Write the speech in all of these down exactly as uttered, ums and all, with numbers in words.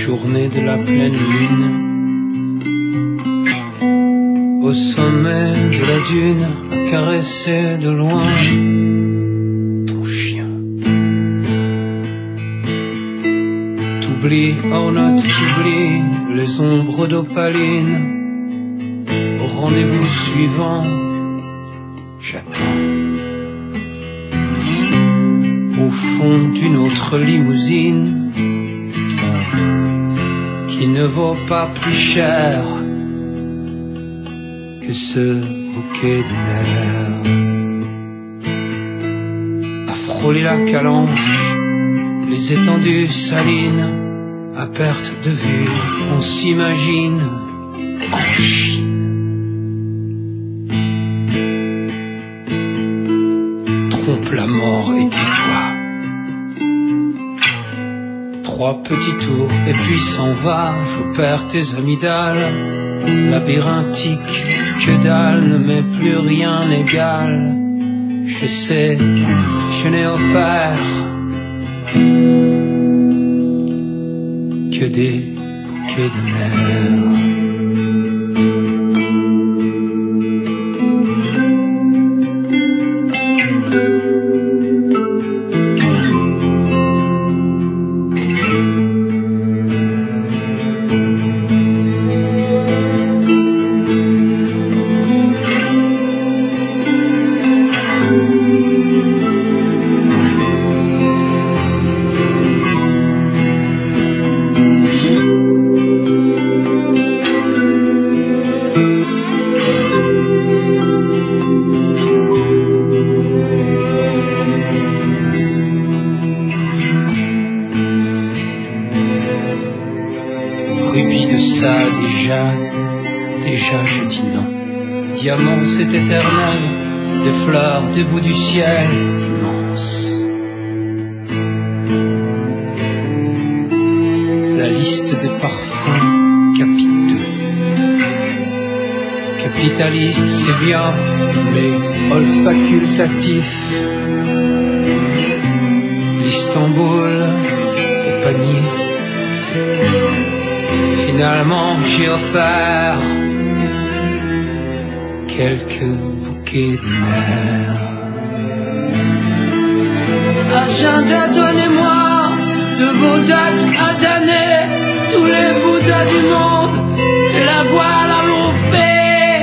journée de la pleine lune, au sommet de la dune, à caresser de loin ton chien. T'oublies, oh note, t'oublies les ombres d'opaline. Au rendez-vous suivant, j'attends. Au fond d'une autre limousine qui ne vaut pas plus cher que ce bouquet de nerfs. À frôler la calanche, les étendues salines, à perte de vue, on s'imagine en Chine. Trompe la mort et tais-toi. Trois petits tours et puis s'en va, j'opère tes amygdales, labyrinthique, que dalle, ne m'est plus rien égal. Je sais, je n'ai offert que des bouquets de nerfs. Rubis de sade et jade, déjà je dis non. Diamant c'est éternel, des fleurs, des bouts du ciel immense. La liste des parfums, capite deux. Capitaliste c'est bien, mais olfacultatif. L'Istanbul au panier. Finalement j'ai offert quelques bouquets de nerfs. Agenda, donnez-moi de vos dates à d'années tous les bouddhas du monde et la voile à l'opé.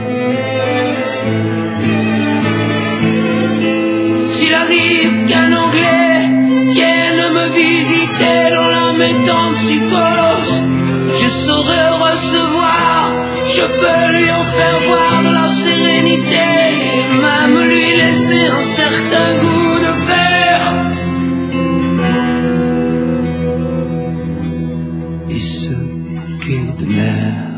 S'il arrive qu'un Anglais vienne me visiter dans la métempsycose, je saurai recevoir, je peux lui en faire voir de la sérénité, et même lui laisser un certain goût de fer. Et ce bouquet de nerfs